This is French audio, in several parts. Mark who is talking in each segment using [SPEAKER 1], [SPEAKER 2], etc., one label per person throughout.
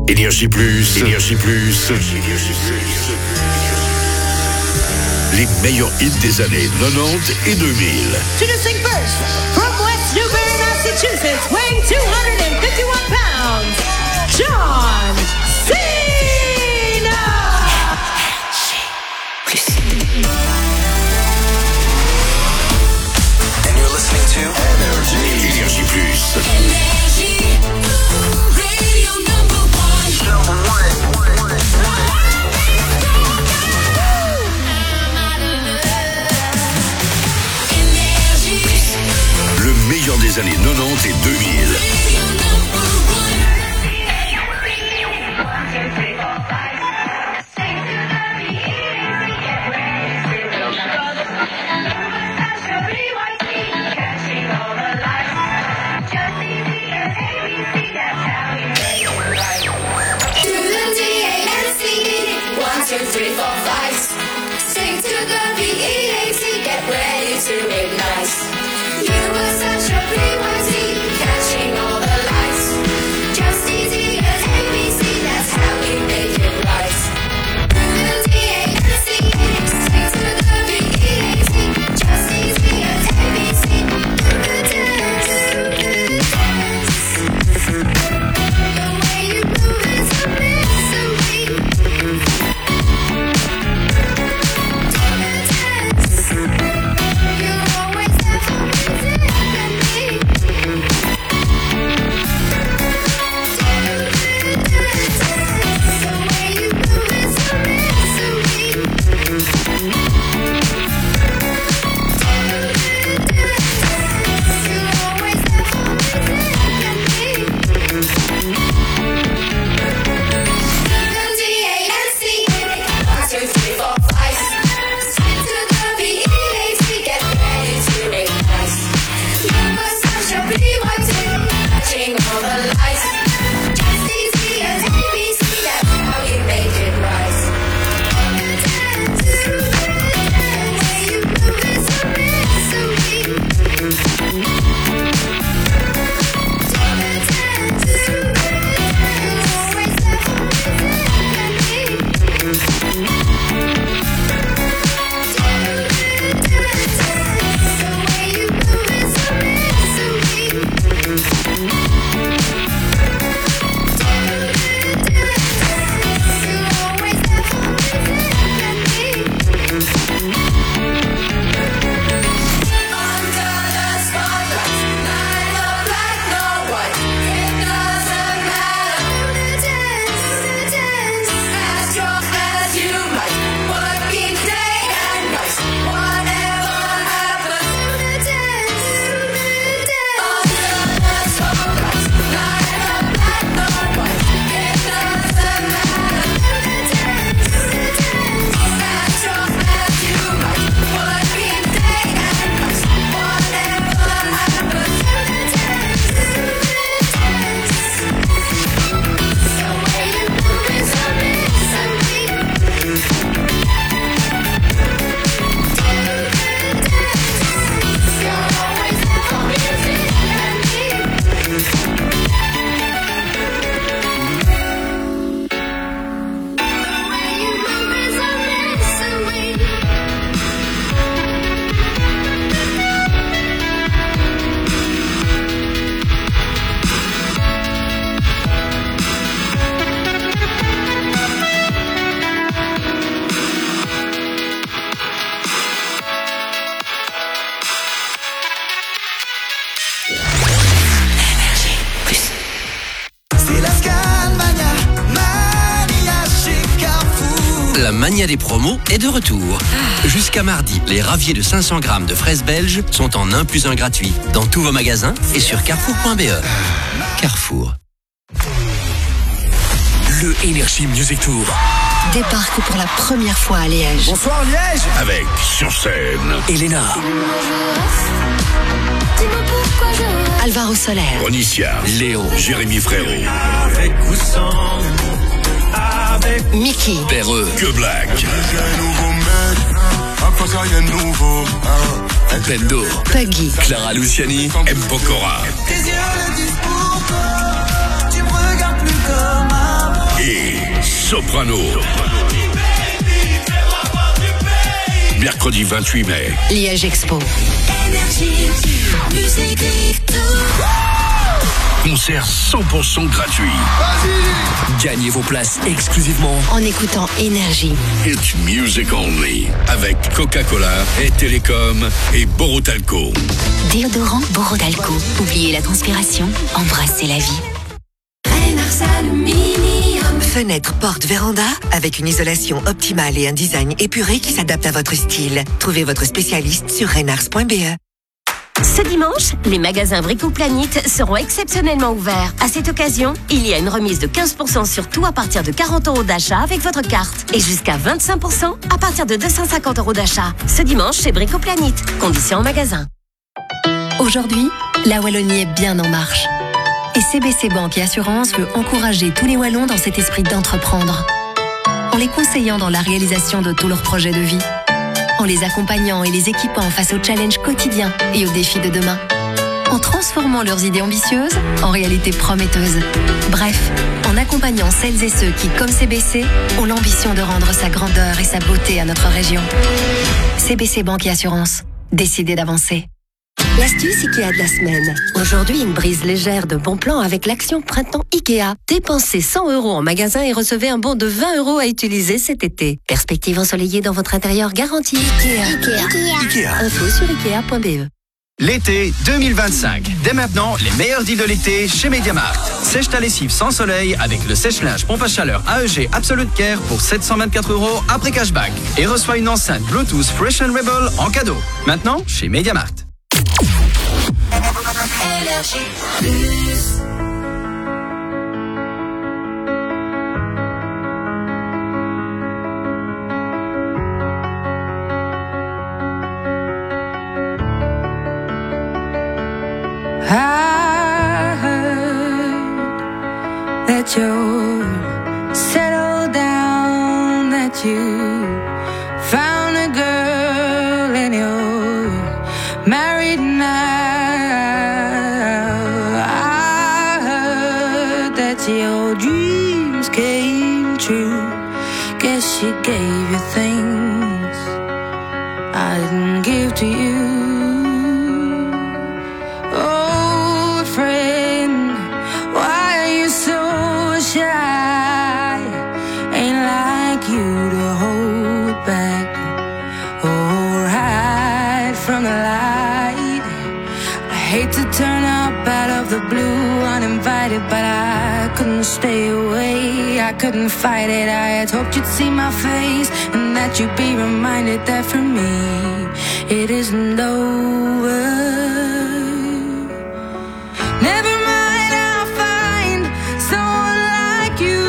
[SPEAKER 1] Énergie Plus, Énergie Plus. Les meilleurs hits des années 90 et 2000.
[SPEAKER 2] Introducing first, from West Newbury, Massachusetts, weighing 251 pounds, John Cena!
[SPEAKER 3] And you're listening to
[SPEAKER 1] Énergie Plus.
[SPEAKER 4] Énergie, radio number one. Énergie,
[SPEAKER 1] Le meilleur des années 90 et 2000.
[SPEAKER 4] radio number one.
[SPEAKER 5] To the D-A-N-C-E, 1, 2, 3, 4, 5. Sing to the B-E-A-T, get ready to ignite. You were such a PYT, catching all the lights. Just easy as ABC, that's how we make it right. To the D-A-N-C-E, sing to the B-E-A-T, just easy as ABC. Do the dance, do the dance. The way you move is a mystery. Do the dance. You're always there for me, definitely. Do the dance. The way you move is a mystery. Do the dance. You're always there for me, definitely.
[SPEAKER 6] La mania des promos est de retour. Jusqu'à mardi, les raviers de 500 grammes de fraises belges sont en 1 + 1 gratuit dans tous vos magasins et sur carrefour.be. Carrefour.
[SPEAKER 3] le Energy Music Tour.
[SPEAKER 7] Débarque pour la première fois à Liège.
[SPEAKER 3] Bonsoir Liège.
[SPEAKER 1] Avec sur scène
[SPEAKER 3] Elena,
[SPEAKER 7] Alvaro Soler,
[SPEAKER 1] Onicia,
[SPEAKER 3] Léo,
[SPEAKER 1] Jérémy Frérot,
[SPEAKER 7] Mickey,
[SPEAKER 6] Perreux,
[SPEAKER 1] Que Black,
[SPEAKER 3] Bendo,
[SPEAKER 7] Puggy,
[SPEAKER 3] Clara Luciani,
[SPEAKER 1] M. Pokora. et Soprano. Mercredi 28 mai.
[SPEAKER 7] Liège Expo.
[SPEAKER 1] Concert 100% gratuit.
[SPEAKER 3] Gagnez vos places exclusivement
[SPEAKER 7] En écoutant Énergie.
[SPEAKER 1] It's music only. Avec Coca-Cola et Télécom et Borotalco.
[SPEAKER 8] Déodorant Borodalco. Oubliez la transpiration, embrassez la vie.
[SPEAKER 5] Reynars Aluminium.
[SPEAKER 9] Fenêtre, porte, véranda, avec une isolation optimale et un design épuré qui s'adapte à votre style. Trouvez votre spécialiste sur reynars.be.
[SPEAKER 8] Ce dimanche, les magasins Brico-Planète seront exceptionnellement ouverts. À cette occasion, il y a une remise de 15% sur tout à partir de 40 € d'achat avec votre carte. Et jusqu'à 25% à partir de 250 € d'achat. Ce dimanche, chez Brico-Planète. Conditions en magasin.
[SPEAKER 7] Aujourd'hui, la Wallonie est bien en marche. Et CBC Banque et Assurance veut encourager tous les Wallons dans cet esprit d'entreprendre. En les conseillant dans la réalisation de tous leurs projets de vie. En les accompagnant et les équipant face aux challenges quotidiens et aux défis de demain. En transformant leurs idées ambitieuses en réalité prometteuses. Bref, en accompagnant celles et ceux qui, comme CBC, ont l'ambition de rendre sa grandeur et sa beauté à notre région. CBC Banque et Assurance. Décidez d'avancer.
[SPEAKER 8] L'astuce Ikea de la semaine. Aujourd'hui, une brise légère de bon plan avec l'action Printemps Ikea. Dépensez 100 € en magasin et recevez un bon de 20 € à utiliser cet été. Perspective ensoleillée dans votre intérieur garantie. Ikea. Info sur Ikea.be.
[SPEAKER 10] L'été 2025. Dès maintenant, les meilleurs deals de l'été chez MediaMarkt. Sèche ta lessive sans soleil avec le sèche-linge pompe à chaleur AEG Absolute Care pour 724 € après cashback. Et reçois une enceinte Bluetooth Fresh & Rebel en cadeau. Maintenant, chez MediaMarkt.
[SPEAKER 11] I heard that you're settled down, that you found a girl and you're married now. I heard that your dreams came true. Guess she gave you things I didn't give to you. The blue uninvited, but I couldn't stay away. I couldn't fight it. I had hoped you'd see my face and that you'd be reminded that for me it isn't over. Never mind, I'll find someone like you.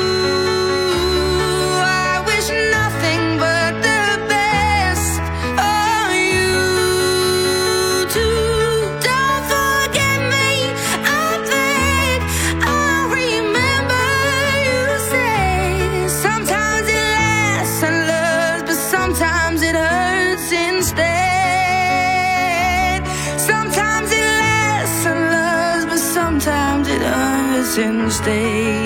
[SPEAKER 11] I wish nothing but the best for you too. And stay.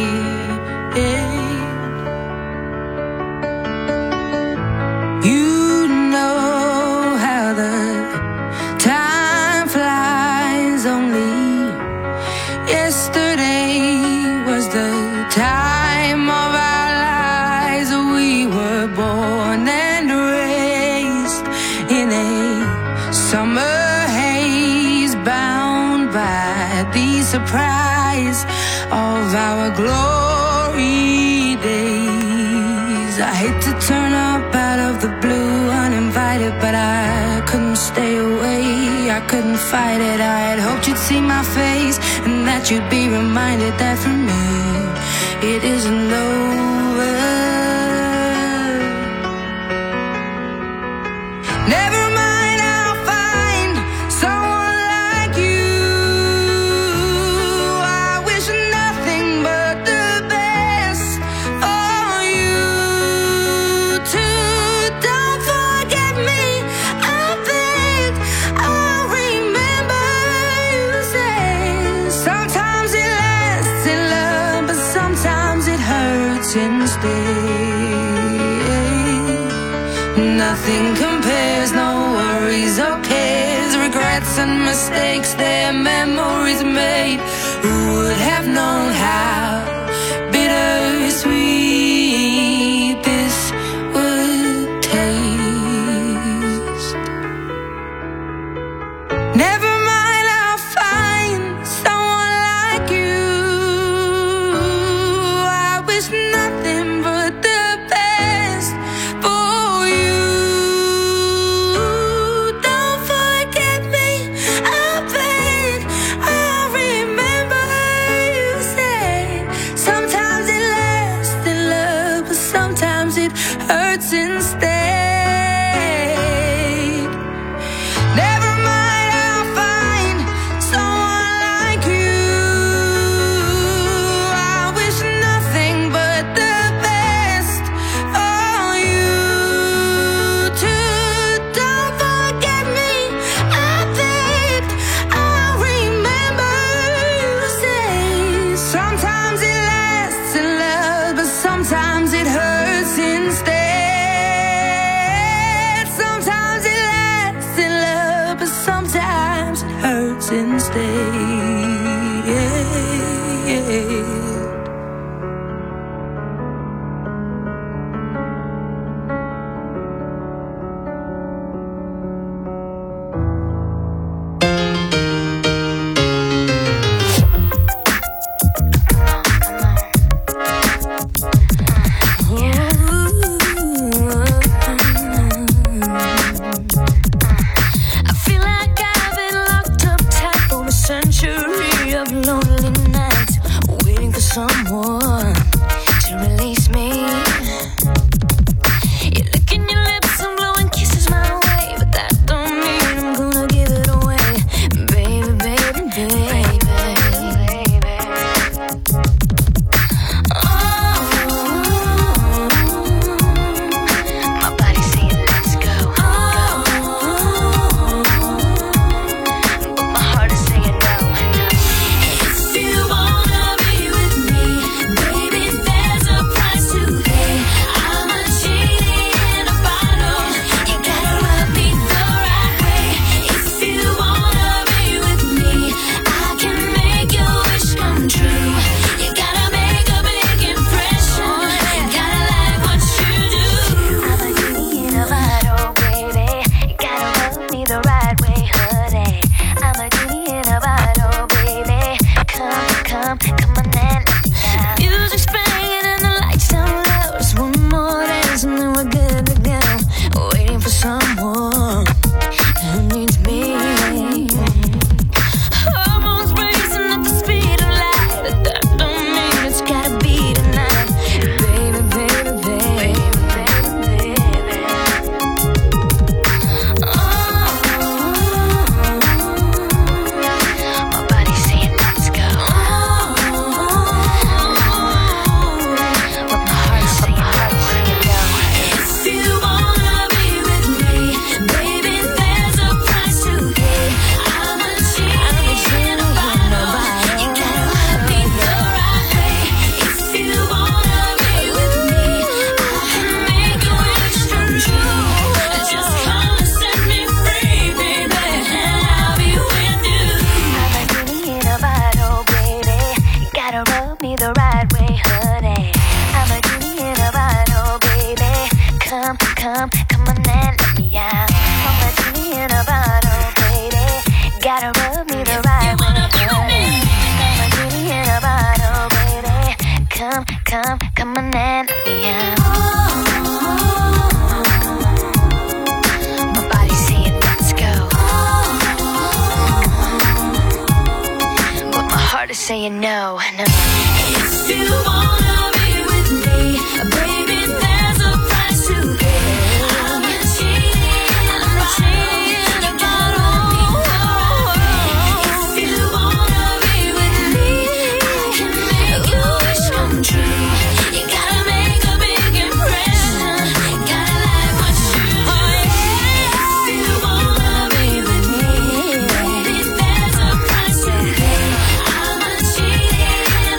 [SPEAKER 11] You know how the time flies. Only yesterday was the time of our lives. We were born and raised in a summer haze, bound by the surprise of our glory days. I hate to turn up out of the blue uninvited, but I couldn't stay away. I couldn't fight it. I had hoped you'd see my face and that you'd be reminded that for me it isn't over. Never mind, I'll find someone like you. I wish nothing but the best for you too. Don't forget me, I beg. I'll remember you said sometimes it lasts in love, but sometimes it hurts. Nothing compares, no worries or cares, regrets and mistakes, their memories made. Who would have known how bittersweet this would taste? Never mind, I'll find someone like you. I wish nothing but the best for you. Don't forget me, I beg. I remember you said sometimes it lasts in love, but sometimes it hurts instead. Never mind, I'll find someone like you. I wish nothing but the best for you too. Don't forget me, I begged. I remember you say sometimes it lasts in love, but sometimes it hurts instead. Sometimes it lasts in love, but sometimes it hurts instead.
[SPEAKER 4] I feel like I've been locked up tight for a century of lonely nights, waiting for someone to release me. You're licking your lips and blowing kisses my way, but that don't mean I'm gonna give it away, baby, baby, baby. My body's saying let's go, but my heart is saying no. If you wanna be with me, baby, there's a price to pay. I'm a genie in a bottle. You gotta rub me the right way. If you wanna be with me, I can make your wish come true. You gotta make a big impression. You gotta like what you do. I'm a genie in a bottle, baby. You gotta rub me the right way, honey. I'm a genie in a bottle, baby. Come, come, come on and let me out. Music's playing and the lights down low. Just one more dance and then we're good to go. Waiting for someone who needs me. Hormones racing at the speed of light, but that don't mean it's gotta be tonight, baby, baby, baby, baby, baby. My body's saying let's go, but my heart's saying no. If you wanna be with me, baby, there's a price to pay. I'm a genie in a bottle. You gotta rub me the right way. If you wanna be with me, I can make your wish come true. Just come and set me free, baby, and I'll be with you. I'm a genie in a bottle, baby. You gotta rub me the right way, honey. I'm a genie in a bottle, baby. Come, come, come on and let me out. I'm a genie in a bottle, baby. Gotta rub me the right way, honey. I'm a genie in a bottle, baby. Come, come, come on and let me out. My body's saying let's go, but my heart is saying no, no. If you wanna be with me, baby, there's a price to pay. I'm a genie in a bottle. If you wanna be with me, I can make your wish come true. You gotta make a big impression. Gotta like what you do. If you wanna be with me, baby, there's a price to pay. I'm a genie in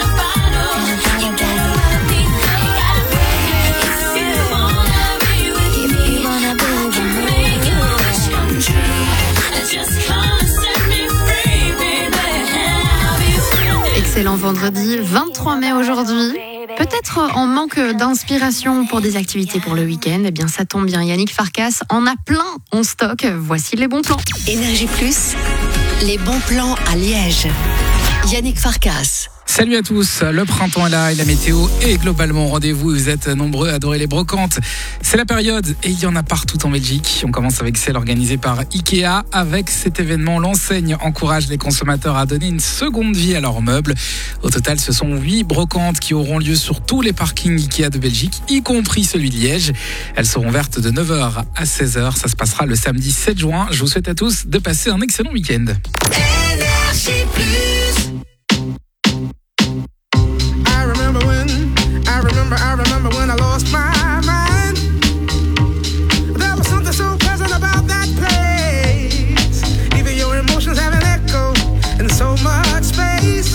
[SPEAKER 12] excellent vendredi 23 mai aujourd'hui. Peut-être en manque d'inspiration pour des activités pour le week-end. Eh bien, ça tombe bien, Yannick Farkas en a plein en stock. Voici les bons plans.
[SPEAKER 7] Énergie Plus, les bons plans à Liège. Yannick Farkas.
[SPEAKER 13] Salut à tous, le printemps est là et la météo est globalement au rendez-vous. Vous êtes nombreux à adorer les brocantes. C'est la période et il y en a partout en Belgique. On commence avec celle organisée par Ikea. Avec cet événement, l'enseigne encourage les consommateurs à donner une seconde vie à leurs meubles. Au total, ce sont 8 brocantes qui auront lieu sur tous les parkings Ikea de Belgique, y compris celui de Liège. Elles seront ouvertes de 9h à 16h. Ça se passera le samedi 7 juin. Je vous souhaite à tous de passer un excellent week-end.
[SPEAKER 5] Énergie Plus. I remember when I lost my mind. There was something so pleasant about that place. Even your emotions have an echo in so much space.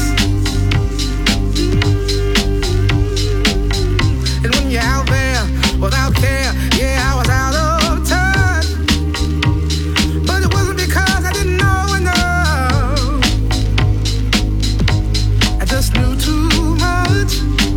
[SPEAKER 5] And when you're out there without care, yeah, I was out of touch. But it wasn't because I didn't know enough. I just knew too much.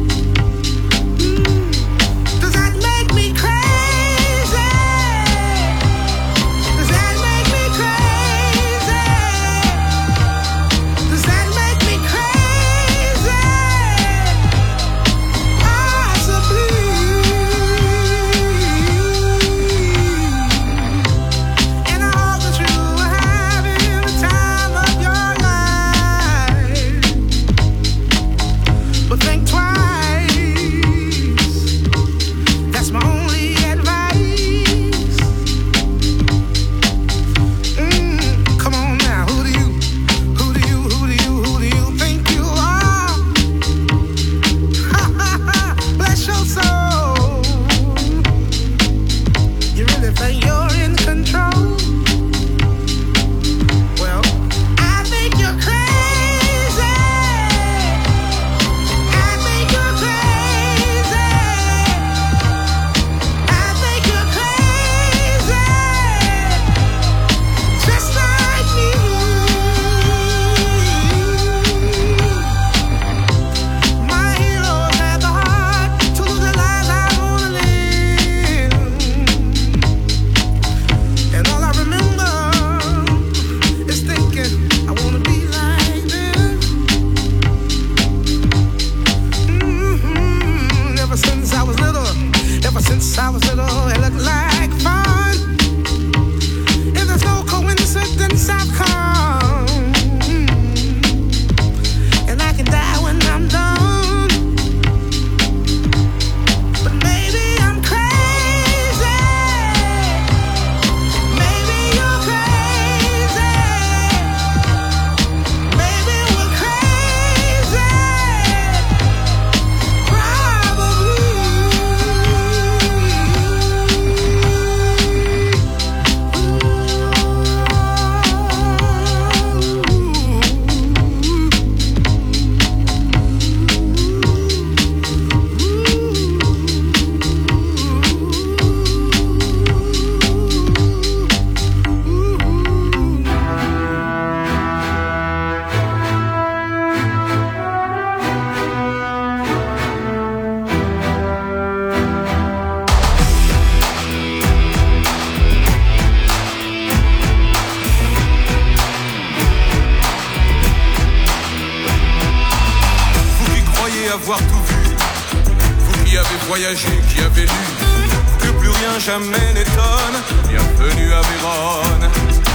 [SPEAKER 14] Avoir tout vu, vous qui avez voyagé, qui avez lu, que plus rien jamais n'étonne, bienvenue à Vérone.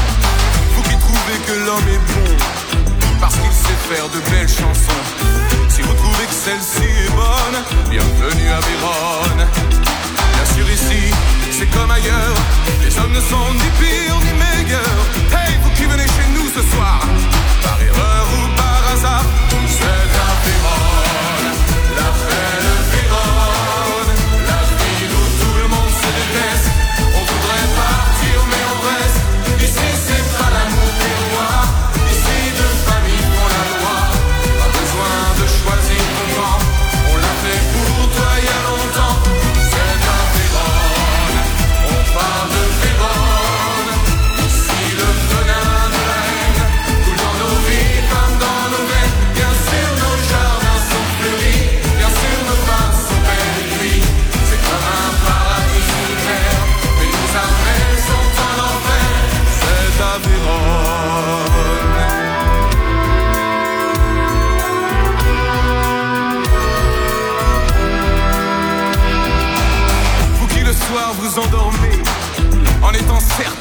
[SPEAKER 14] Vous qui trouvez que l'homme est bon, parce qu'il sait faire de belles chansons, si vous trouvez que celle-ci est bonne, bienvenue à Vérone. Bien sûr ici, c'est comme ailleurs, les hommes ne sont ni pires ni meilleurs. Hey, vous qui venez chez nous ce soir, par erreur ou par hasard, c'est un Vérone. La belle Vérone, la ville où tout le monde se déteste. On voudrait partir mais on reste. Ici c'est pas l'amour des rois, ici deux familles font la loi. Pas besoin de choisir ton camp, on l'a fait pour toi il y a longtemps. C'est un Vérone, on parle de Vérone. Ici le venin de la haine coule dans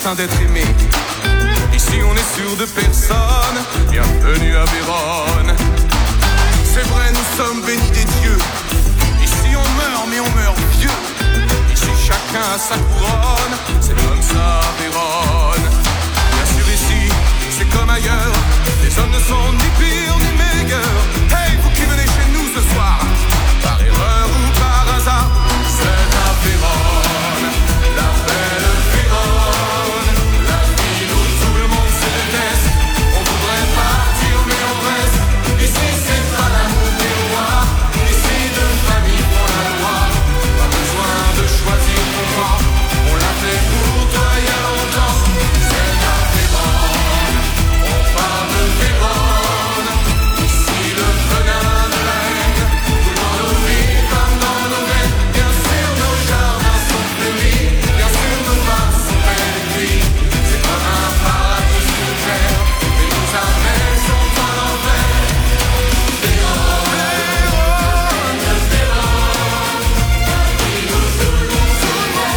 [SPEAKER 14] sain d'être aimé. Ici on est sûr de personne, bienvenue à Vérone. C'est vrai, nous sommes bénis des dieux. Ici on meurt, mais on meurt vieux. Ici chacun a sa couronne, c'est comme ça à Vérone. Bien sûr ici, c'est comme ailleurs, les hommes ne sont ni pires ni meilleurs. Hey, vous qui venez chez nous ce soir, par erreur ou par hasard, c'est à Vérone, la belle Vérone, la ville où tout le monde se déteste. On voudrait partir mais on reste. Ici c'est pas l'amour des rois, ici deux familles font la loi. Pas besoin de choisir pour moi, on l'a fait pour toi il y a longtemps. C'est à Vérone, on parle de Vérone. Ici le venin de la haine coule dans nos vies comme dans nos veines. Bien sûr nos jardins sont fleuris, bien sûr nos mains sont belles et gris. C'est comme un paradis sur terre, mais nos amers sont en enfer. Vérone, Vérone, Vérone, ville où tout le monde se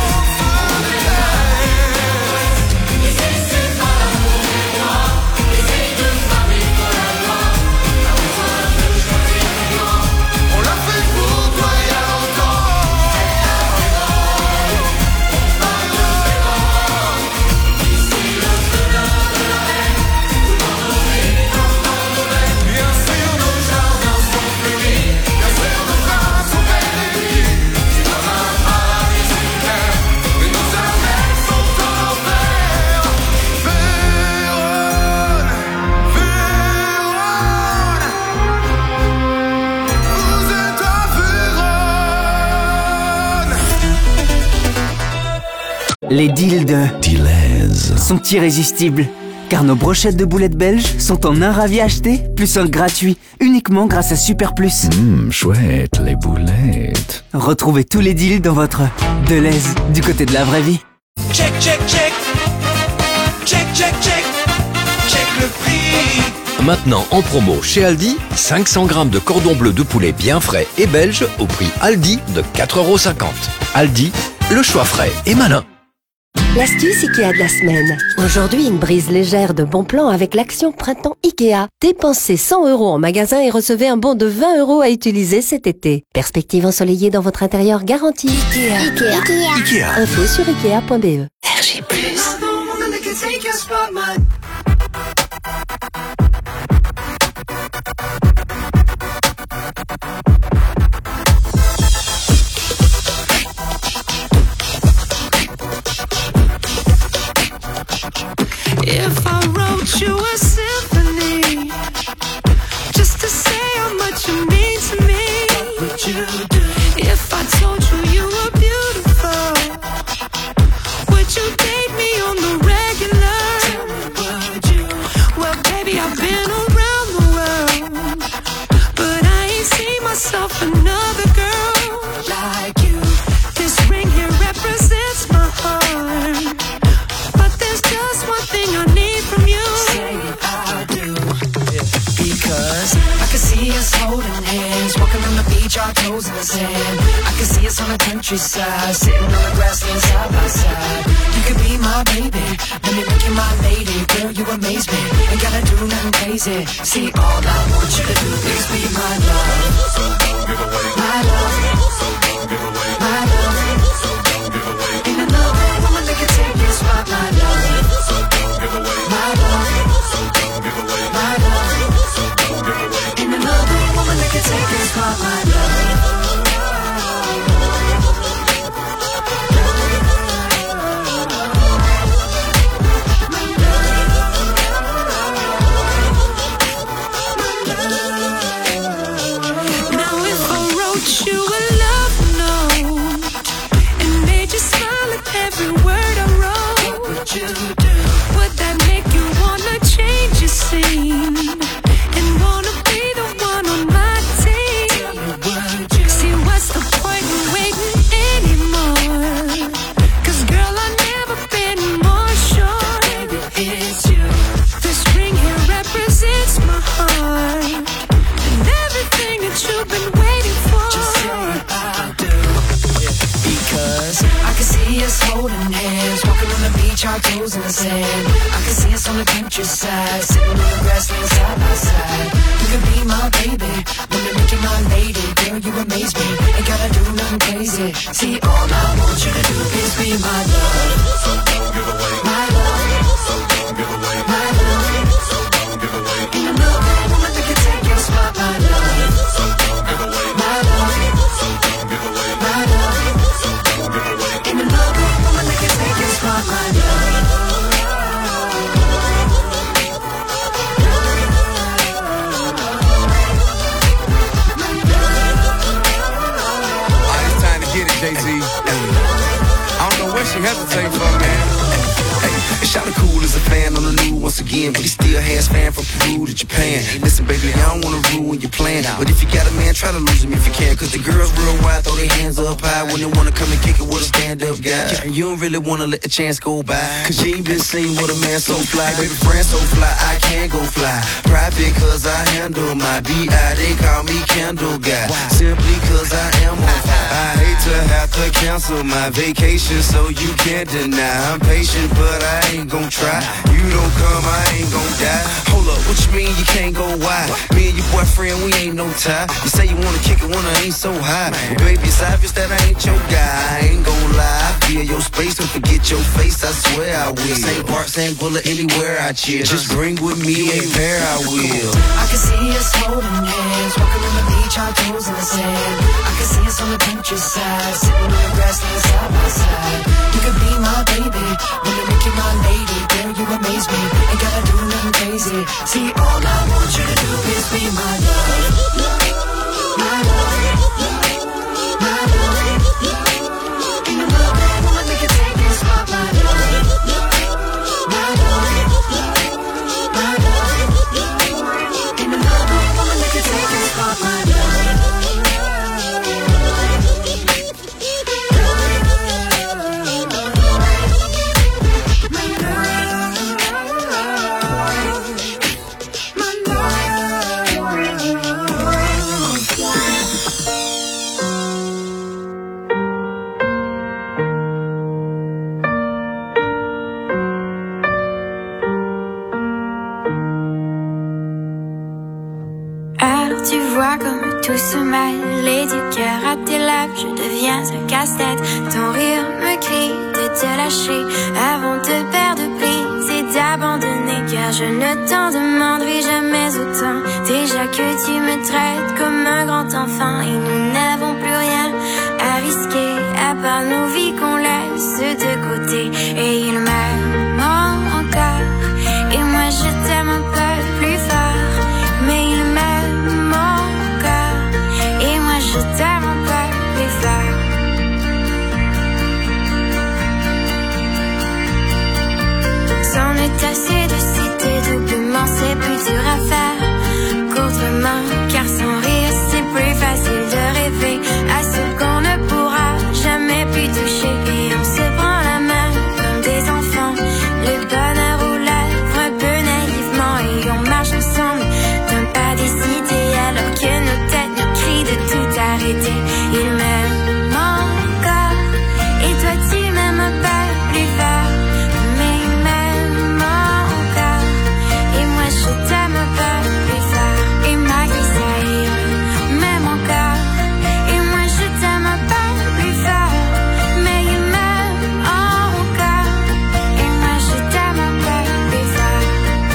[SPEAKER 14] déteste. Ici c'est pas l'amour des rois, ici deux familles font la loi. Pas besoin de choisir le camp, on l'a fait pour toi il y a longtemps. On parle de Vérone, ici le venin de la haine coule dans nos vies comme dans nos veines. Bien sûr nos jardins sont fleuris, bien sûr nos femmes sont belles et gris. C'est comme un paradis sur terre, mais nos amers sont en enfer. Vérone, Vérone, vous êtes à Vérone.
[SPEAKER 15] Les deals de Deleuze sont irrésistibles, car nos brochettes de boulettes belges sont en un ravi acheté, plus un gratuit, uniquement grâce à Super Plus.
[SPEAKER 16] Chouette, les boulettes.
[SPEAKER 15] Retrouvez tous les deals dans votre Deleuze, du côté de la vraie vie.
[SPEAKER 17] Check, check, check. Check, check, check. Check le prix.
[SPEAKER 3] Maintenant en promo chez Aldi, 500 grammes de cordon bleu de poulet bien frais et belge au prix Aldi de 4,50 €. Aldi, le choix frais et malin.
[SPEAKER 8] L'astuce Ikea de la semaine. Aujourd'hui, une brise légère de bon plan avec l'action Printemps Ikea. Dépensez 100 € en magasin et recevez un bon de 20 € à utiliser cet été. Perspective ensoleillée dans votre intérieur garantie. Ikea. Info sur ikea.be. RG+.
[SPEAKER 11] If I wrote you a symphony, just to say how much you mean to me, what would you do? If I told you you were beautiful, would you date me on the regular? Would you? Well, baby, I've been around the world, but I ain't seen myself another girl like you. This ring here represents my heart, but there's just one thing I need from you. Say I do. Because I can see us holding hands, walking on the beach, our toes in the sand. I can see us on the countryside, sitting on the grassland side by side. You could be my baby, let me make you my lady. Girl, you amaze me, ain't gotta do nothing crazy. See, all I want you to do is be my love. So don't give away my love. So don't give away my love. So don't give away. Ain't another woman that can take your spot, my love. So don't give away my love. So don't give away my love. So don't give away. Ain't another woman that can take your spot, my love. Now
[SPEAKER 18] our toes in the sand. I can see us on the countryside, sitting on the grassland side by side. You could be my baby, wanna make you my lady. Girl, you amaze me, ain't gotta do nothing crazy. See, all I want you to do is be my love. So don't give away my love. So don't give away my love. So don't give away. In the middle, woman that can take your spot, my love. So don't give away my love. So don't give away my love. So don't give away. In the middle, woman that can take your spot, my love.
[SPEAKER 19] Jay-Z. I don't know what she hesitating for, man. Hey, Shawty cool as a fan on the new once again, but he still has fan from Peru to Japan. Listen, baby, I don't wanna ruin your plan, but if you got a man, try to lose him if you can. Cause the girls real wild, throw their hands up high when they wanna come and kick it with a stand-up guy. You don't really wanna let the chance go by, cause you ain't been seen with a man so fly. Baby, friend so fly, I can't go fly. Private cause I handle my B.I. They call me Candle Guy, simply cause I am on fire. I hate to have to cancel my vacation, so you can't deny. I'm patient, but I ain't gon' try. You don't come, I ain't gon' die. Hold up, what you mean you can't go wide? Me and your boyfriend, we ain't no tie. You say you wanna kick it when I ain't so high. Well, baby, it's obvious that I ain't your guy. I ain't gon' lie, I feel your space and forget your face, I swear I will. Same part, same bullet, anywhere I chill. Just drink with me, a pair I will.
[SPEAKER 18] I can see us holding hands, walking on the beach, our toes in the sand. I can see us on the countryside, sitting on the grassland side by side. You could be my baby, wanna make you my lady. Girl, you amaze me, ain't gotta do nothing crazy. See, all I want you to do is be my love. My love. My love. In the love, woman, make it take your spot, my love. My love. My love. In the love, woman, make it take your spot, my love.
[SPEAKER 20] Tu vois comme tout se mêle et du cœur à tes lèvres, je deviens un casse-tête. Ton rire me crie de te lâcher avant de perdre prise et d'abandonner, car je ne t'en demanderai jamais autant. Déjà que tu me traites comme un grand enfant et nous n'avons plus rien à risquer à part nos vies qu'on laisse de côté. Et il m'aime encore et moi je t'aime un peu plus fort, mais il m'aime encore et moi je t'aime un peu plus fort. C'en est assez de citer doublement, c'est plus dur à faire qu'autrement, car sans rire c'est plus facile de rêver à ce qu'on ne pourra jamais plus toucher. Et on se prend la main comme des enfants, le bonheur aux lèvres un peu naïvement, et on marche ensemble d'un pas décidé alors que nos têtes nous crient de tout arrêter. Il m'aime encore et toi tu m'aimes un peu plus fort, mais il m'aime encore et moi je t'aime un peu plus fort. Et malgré ça il m'aime encore et moi je t'aime un peu plus fort, mais il m'aime encore et moi je t'aime un peu plus fort.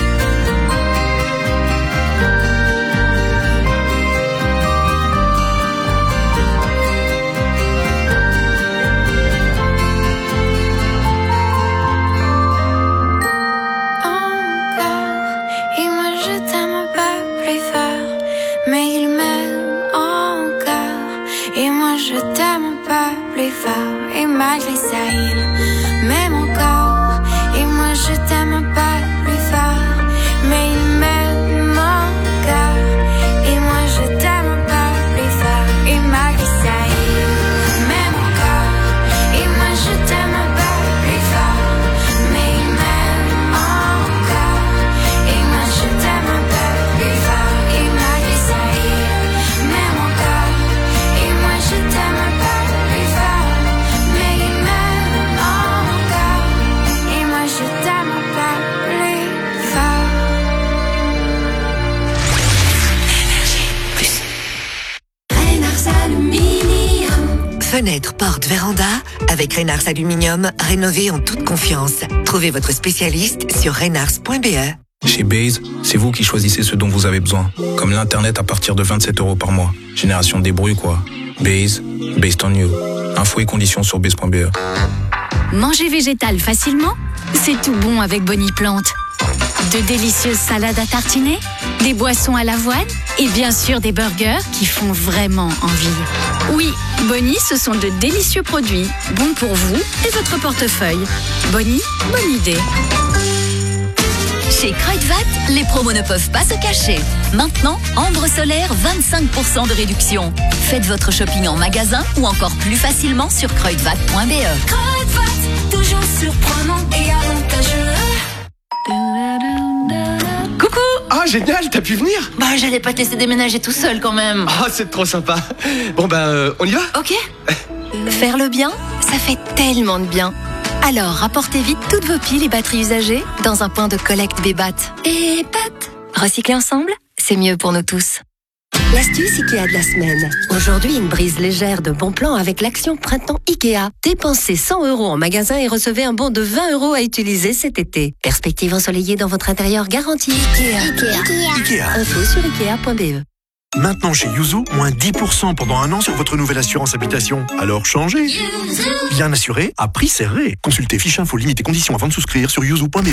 [SPEAKER 20] Et moi je t'aime un peu plus fort, mais il m'aime encore et moi je t'aime un peu plus fort. Et malgré ça il m'aime encore et moi je t'aime un peu plus fort, mais il m'aime encore et moi je t'aime un peu plus fort. Et malgré ça il m'aime encore et moi je t'aime un peu plus fort, mais il m'aime encore et moi je t'aime un peu plus fort. Et malgré ça il m'aime encore et moi je t'aime un peu plus fort, mais il m'aime encore et moi je
[SPEAKER 9] Fenêtres, portes, véranda, avec Reynars Aluminium, rénovez en toute confiance. Trouvez votre spécialiste sur reynars.be.
[SPEAKER 21] Chez Base, c'est vous qui choisissez ce dont vous avez besoin. Comme l'Internet à partir de 27 € par mois. Génération débrouille quoi. Base, based on you. Infos et conditions sur base.be.
[SPEAKER 22] Manger végétal facilement, c'est tout bon avec Bonnie Plante. De délicieuses salades à tartiner, des boissons à l'avoine et bien sûr des burgers qui font vraiment envie. Oui, Bonnie, ce sont de délicieux produits, bons pour vous et votre portefeuille. Bonnie, bonne idée.
[SPEAKER 23] Chez Kruidvat, les promos ne peuvent pas se cacher. Maintenant, Ambre Solaire, 25% de réduction. Faites votre shopping en magasin ou encore plus facilement sur kruidvat.be.
[SPEAKER 4] Kruidvat, toujours surprenant et avantageux.
[SPEAKER 24] Coucou! Ah, génial, t'as pu venir?
[SPEAKER 23] Bah, j'allais pas te laisser déménager tout seul quand même.
[SPEAKER 24] Ah, c'est trop sympa. Bon, on y va?
[SPEAKER 23] Ok. Faire le bien, ça fait tellement de bien. Alors, rapportez vite toutes vos piles et batteries usagées dans un point de collecte Bébat. Et recycler ensemble, c'est mieux pour nous tous.
[SPEAKER 8] L'astuce Ikea de la semaine. Aujourd'hui, une brise légère de bon plan avec l'action Printemps Ikea. Dépensez 100 € en magasin et recevez un bon de 20 € à utiliser cet été. Perspective ensoleillée dans votre intérieur garantie. Ikea. Info sur Ikea.be.
[SPEAKER 25] Maintenant chez Yuzu, moins 10% pendant 1 an sur votre nouvelle assurance habitation. Alors changez. Bien assuré, à prix serré. Consultez fiche info limite et conditions avant de souscrire sur yuzu.be.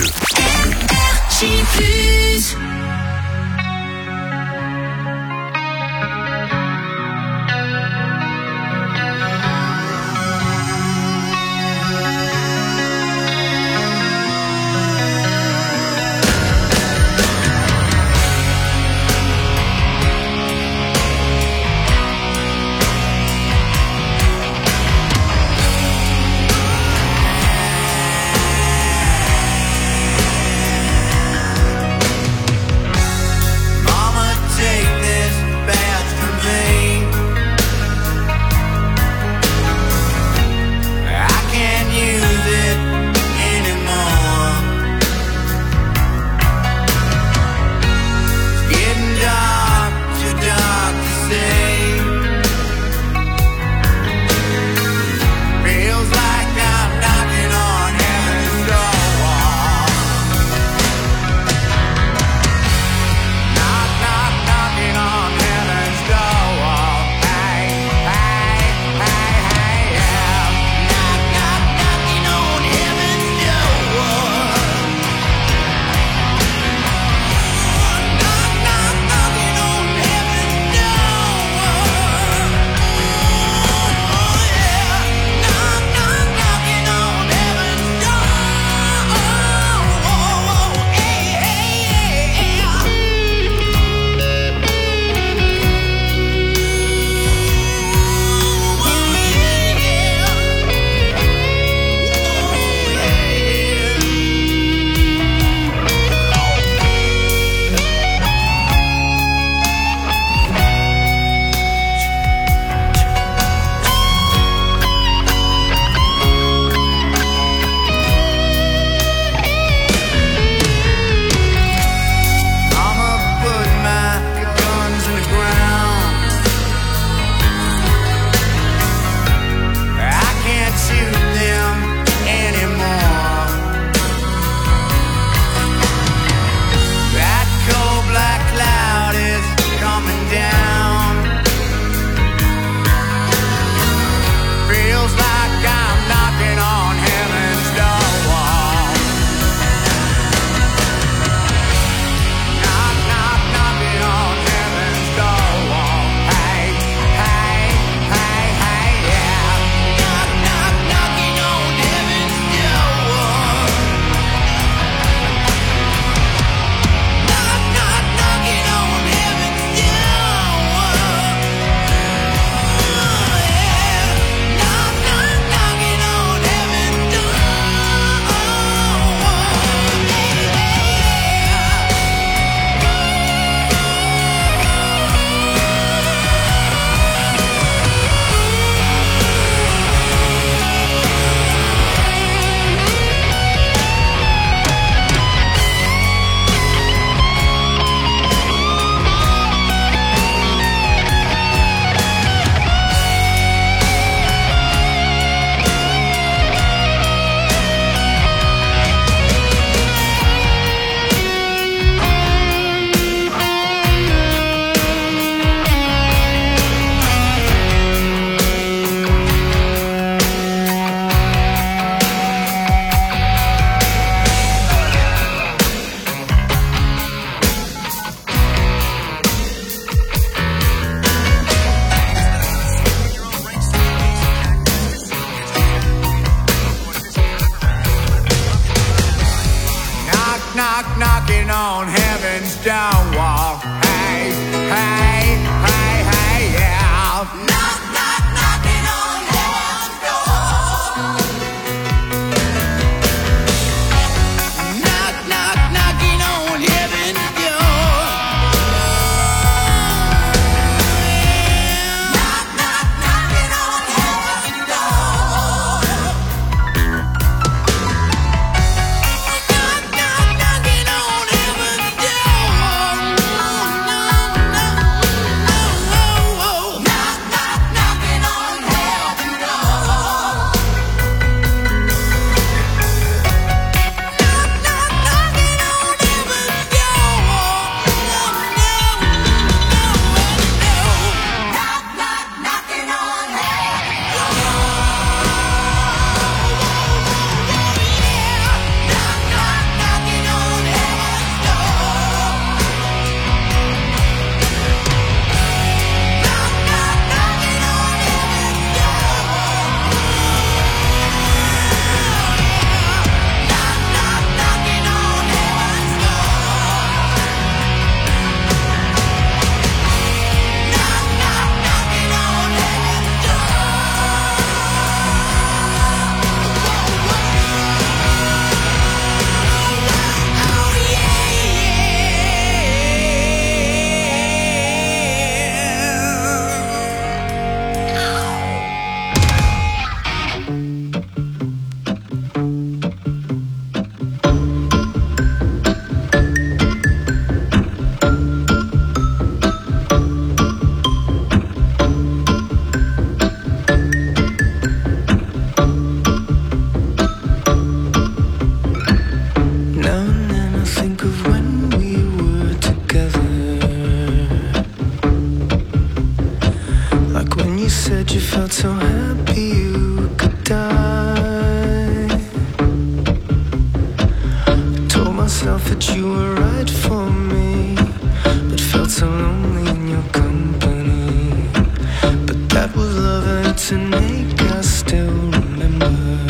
[SPEAKER 1] knock, knocking on heaven's door wall. Hey, hey, hey, hey, yeah. Knock, knock, knocking on heaven's door. Knock, knock, knocking on heaven's door. Knock, knock, knocking on heaven's door. Knock, knock, knocking on heaven's door.
[SPEAKER 18] myself that you were right for me, but felt so lonely in your company. But that was love and it's an ache I still remember.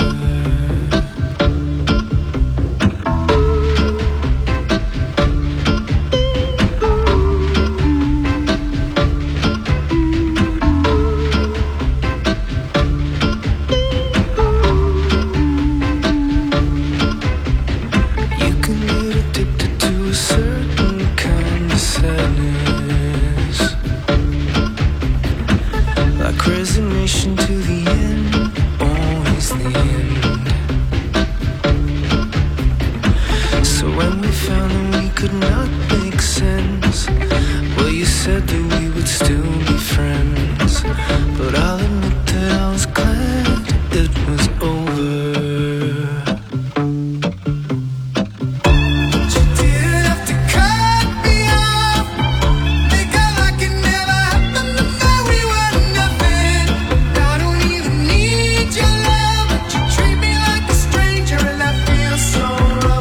[SPEAKER 18] Resignation to the end, always the end. So when we found that we could not make sense, well, you said that we would still be friends. But I'll admit that I was glad it was over.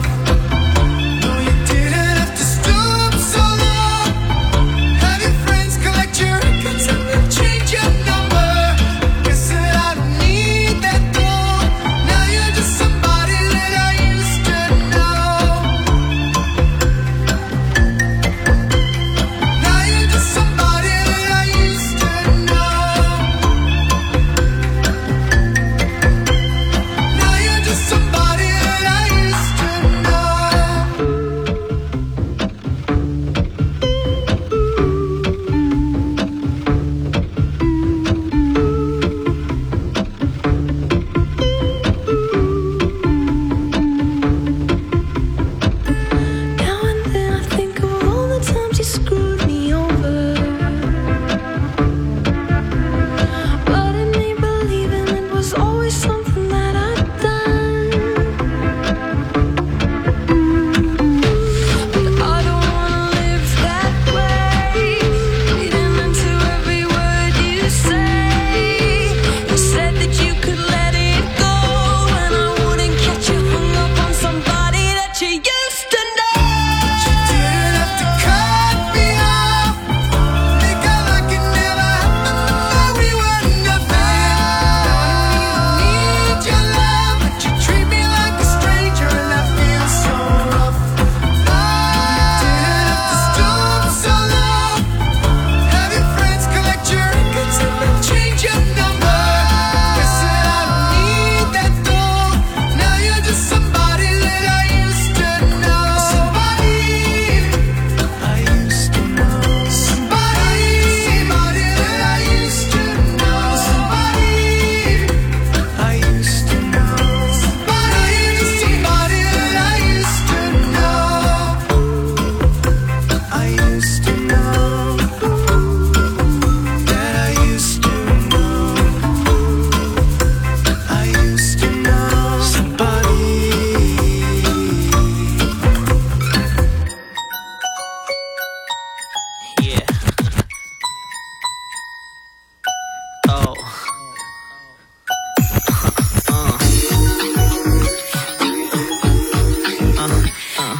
[SPEAKER 18] Friends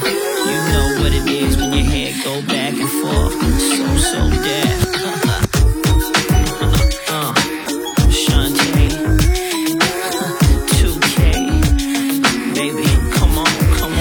[SPEAKER 2] You know what it is when your head go back and forth. So dead. Shantae. 2K. Baby, come on.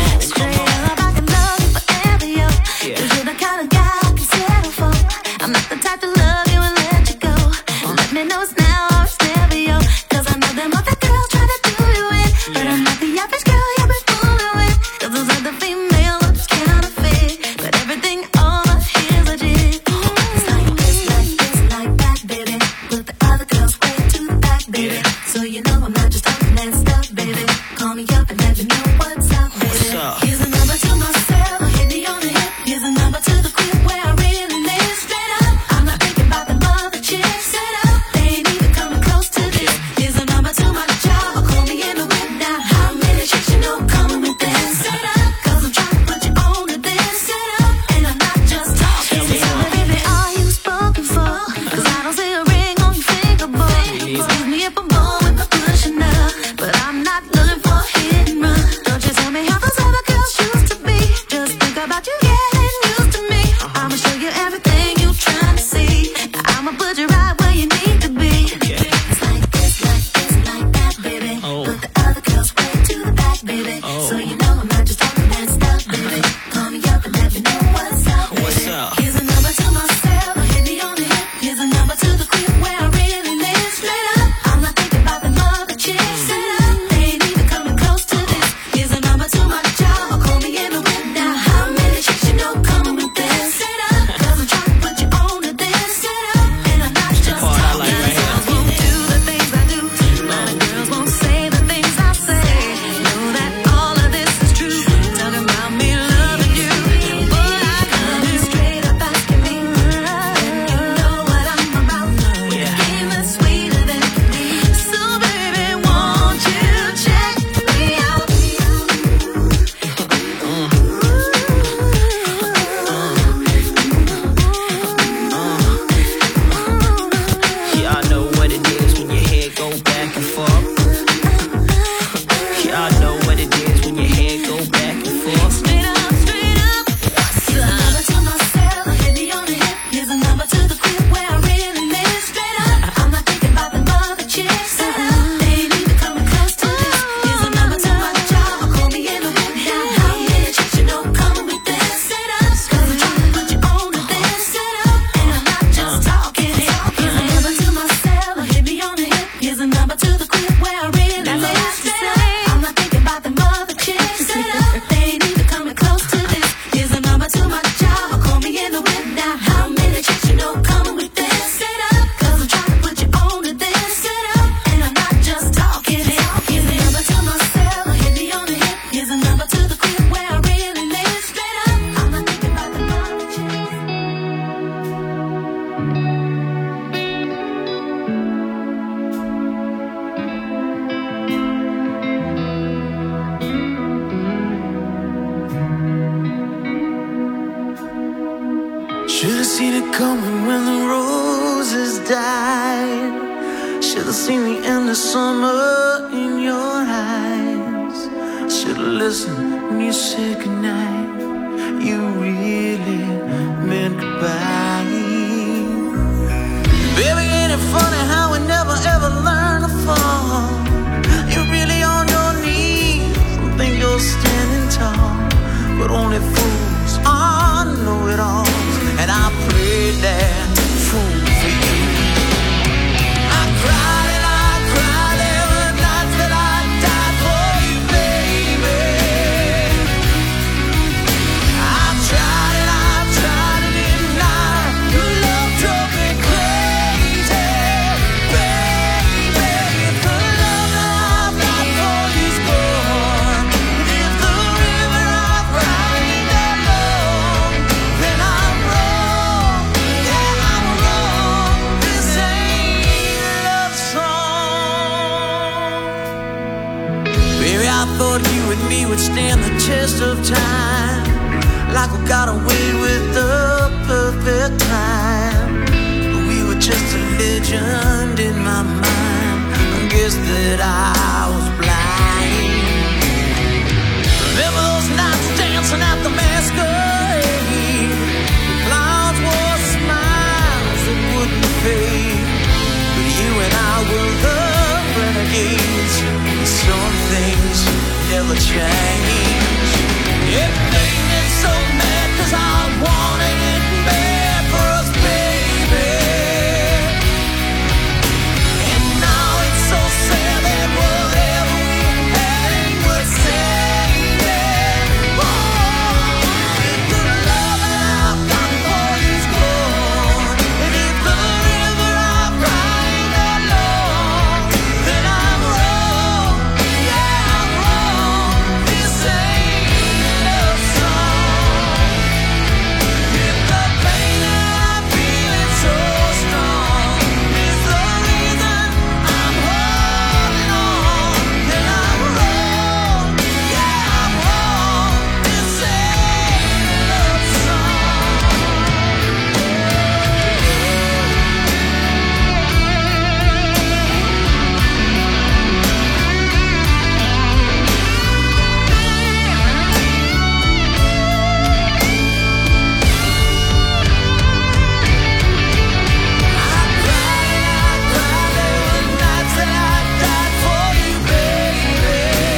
[SPEAKER 20] About to love you forever, yo. 'Cause you're the kind of guy I can settle for. I'm not the type to love you and let you go. Let me know it's now or it's never, yo. 'Cause I know them other girls try to do you in, but I'm not the average girl you've been fooling with. 'Cause those other female looks counterfeit, but everything all I hear is legit. It's like this, like that, baby. Put the other girls way to the back, baby. So you know I'm not just talking that stuff, baby. Call me up and let me know what's up, baby. Here's a number to myself, hit me on the hip. Here's a number to the crib where I really live. Straight up, I'm not thinking about the mother chicks. Set up, they ain't even coming close to this. Here's a number to my job, or call me in the whip now. How many chicks you know coming with this? Set up, 'cause I'm trying to put you on to this. Set up, and I'm not just talking. Tell me, baby, are you spoken for? 'Cause I don't see a ring on your finger, boy. Excuse me if I'm bold with my pushing up, but I'm not looking for a hit and run. Don't you tell me how those other girls used to be. Just think about you getting used to me. I'ma show you everything you trying to see. I'ma put you right where you need to be. It's like this, like that, baby. Put the other girls way to the back, baby. So you know I'm not just talking that stuff, baby. Call me up and let me know what's up, baby. Here's a number to myself, hit me on the hip. Here's a number to the crib where I really live. Straight up, I'm not thinking about the mother chicks. Set up, they ain't even coming close to this. Here's a number to my job, or call me in the whip now. How many chicks you know coming with this? Set up, 'cause I'm trying to put you on to this. Set up, and I'm not just talking. Girls won't do the things I do, but girls won't say the things I say. Know that all of this is true. Talking about me loving you, but I come in straight up asking me. And you know what I'm about. With a game that's sweeter than can be. So baby, won't you check me out?
[SPEAKER 2] Y'all know what it is when your head go back and forth. Y'all know what it is when your head go back and forth.
[SPEAKER 20] Straight up. Here's a number to myself, hit me on the hip. Here's a number to the crib where I really live. Straight up, I'm not thinking about the mother chicks. Set up, they ain't even coming close to this. Here's a number to my job, or call me in the whip now. How many chicks you know coming with this? Set up, 'cause I'm trying to put you on to this. Set up, and I'm not just talking. Here's a number to myself, hit me on the hip. Here's a number to the crib where I really live. Straight up, I'm not thinking about the mother chicks. Set up, they ain't even coming close to this. Here's a number to my job, or call me in the whip now. How many chicks you know coming with this? Set up, 'cause I'm trying to put you on to this. Set up, and I'm not just talking. Here's a number to myself, hit me on the hip. Here's a number to the crib where I really live. Straight up, I'm not thinking about the mother chicks.
[SPEAKER 18] Should've seen it coming when the roses died. Should've seen the end of summer in your eyes. Should've listened when you said goodnight. You really meant goodbye. Baby, ain't it funny how we never ever learn to fall? You're really on your knees and think you're standing tall, but only fools are know-it-alls. And I prayed that fool for you. I cried and I cried every night that I died for you, baby. I tried and I tried and denied. Your love drove me crazy, baby. If the love that I fought for you's gone, if the river I've cried that long, then I'm wrong, yeah, I'm wrong. This ain't a love song. Baby, I thought you and me would stand the test of time, like we got away with the perfect time. We were just a legend in my mind. I guess that I was blind. Remember those nights dancing at
[SPEAKER 17] the change. It made me so mad 'cause I wanted it bad for us, baby. And now it's so sad that whatever we had ain't worth saving. Oh, if the love that I've got for you's gone, and if the river I've cried alone, then I'm wrong, yeah, I'm wrong. This ain't a love song. If the pain that I feel is so strong is the reason I'm holding on, then I'm wrong, yeah, I'm wrong. This ain't a love song. Nights that I died for you, baby.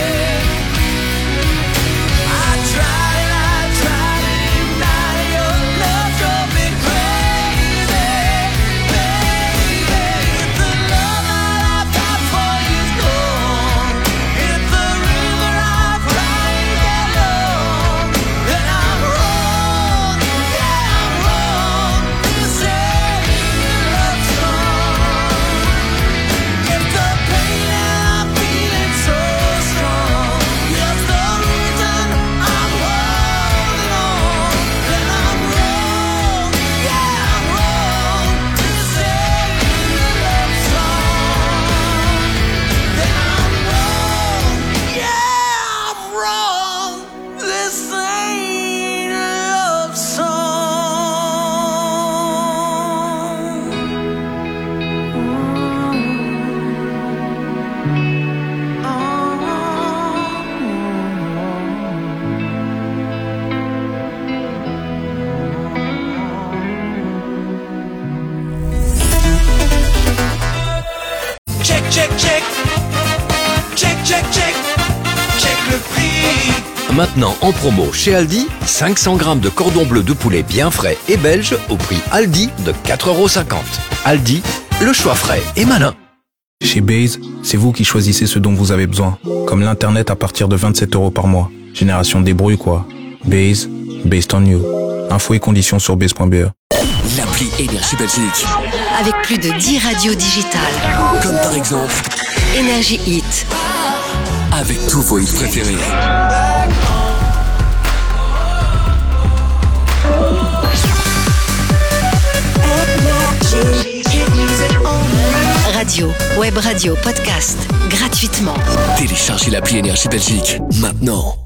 [SPEAKER 17] I tried and ignite your love drove me crazy, baby. If the love that I've got for you's gone, if the river I've cried alone, then I'm wrong, yeah, I'm wrong. This ain't a love song. If the pain that I'm feeling so strong is the reason I'm holding on, then I'm wrong, yeah, I'm wrong. This ain't a love song. Then I'm wrong, yeah, I'm wrong. This ain't a love song. Check, check, check. Check, check, check. Check le prix.
[SPEAKER 3] Maintenant en promo chez Aldi, 500 grammes de cordon bleu de poulet bien frais et belge au prix Aldi de 4,50 €. Aldi, le choix frais et malin.
[SPEAKER 21] Chez Base, c'est vous qui choisissez ce dont vous avez besoin. Comme l'Internet à partir de 27 € par mois. Génération débrouille quoi. Base, based on you. Infos et conditions sur base.be.
[SPEAKER 6] L'appli Énergie Belgique.
[SPEAKER 9] Avec plus de 10 radios digitales.
[SPEAKER 6] Comme par exemple,
[SPEAKER 9] Énergie Hit.
[SPEAKER 6] avec tous vos hits préférés.
[SPEAKER 9] Radio, web radio, podcast, gratuitement.
[SPEAKER 6] Téléchargez l'appli Énergie Belgique maintenant.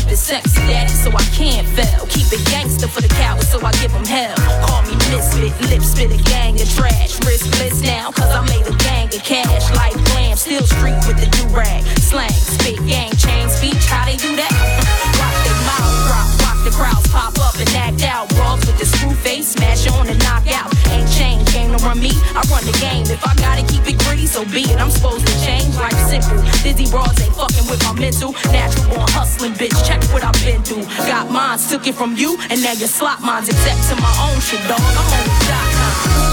[SPEAKER 5] keep it sexy, daddy, so I can't fail. Keep it gangster for the cowards, so I give them hell. Call me misfit, lip spit a gang of trash. Riskless now, cause I made a gang of cash. Like glam, still street with the do-rag. Slang, spit, gang, chain, speech, how they do that? Watch their mouth drop, watch the crowds pop up and act out. Brawls with the screw face, smash on and knock out. Ain't chain, game to run me, I run the game. If I gotta keep it gritty, so be it. I'm supposed to change, life simple. Dizzy bras ain't fucking with my mental. Natural born hustling, bitch, check what I've been through. Got mines, took it from you, and now you slot mines. Except to my own shit, dog, I'm on the .com.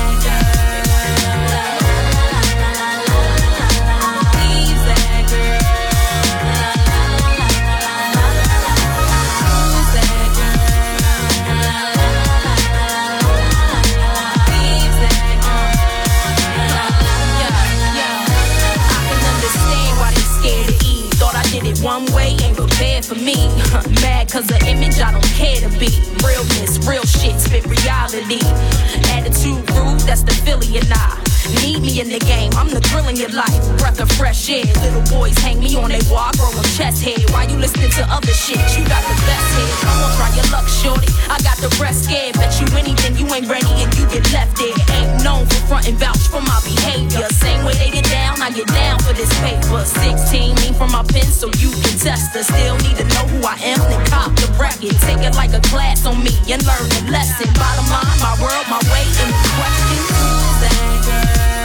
[SPEAKER 5] One way ain't prepared for me. Mad cause the image I don't care to be. Realness, real shit, spit reality. Attitude rude, that's the Philly and I. Need me in the game, I'm the thrill in your life. Breath of fresh air, little boys hang me on their wall, I grow a chest hair. Why you listening to other shit? You got the best head. Come on, try your luck, shorty. I got the rest scared. Bet you anything, you ain't ready and you get left there. Ain't known for front and vouch for my behavior. Same way they get down, I get down for this paper. 16, mean from my pen, so you can test her. Still need to know who I am, then cop the bracket. Take it like a class on me and learn the lesson. Bottom line, my world, my way, and the question. Who's that girl?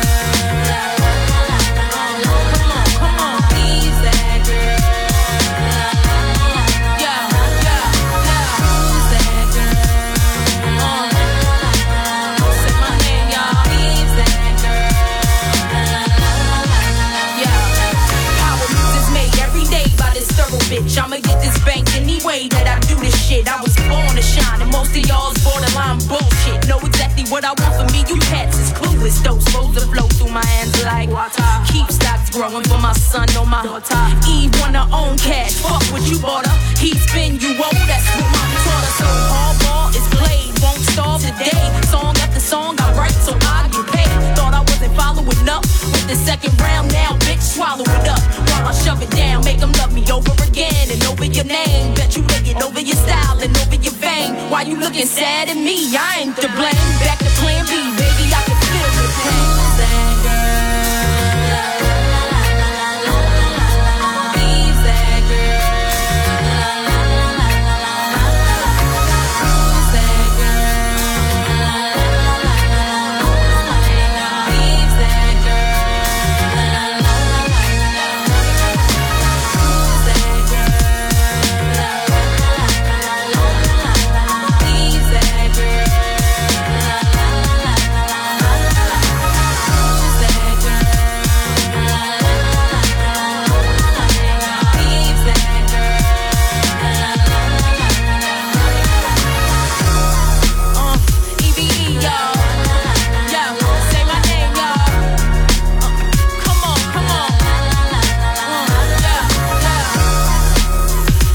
[SPEAKER 5] Bitch, I'ma get this bank any way that I do this shit. I was born to shine, and most of y'all's borderline bullshit. Know exactly what I want for me, you cats is clueless. Those flows that flow through my hands like water. Keep stocks growing for my son or my daughter. Eve wanna own cash, fuck what you bought her. He spin you owe, that's what mommy taught her. So hardball is played, won't stall today. Song after song I write so I get paid. Thought I wasn't following up with the second round, now bitch swallow it up. While I shove it down, make them love me over again and over your name. Bet you lay it over your style and over your fame. Why you looking sad at me? I ain't to blame. Back to plan B,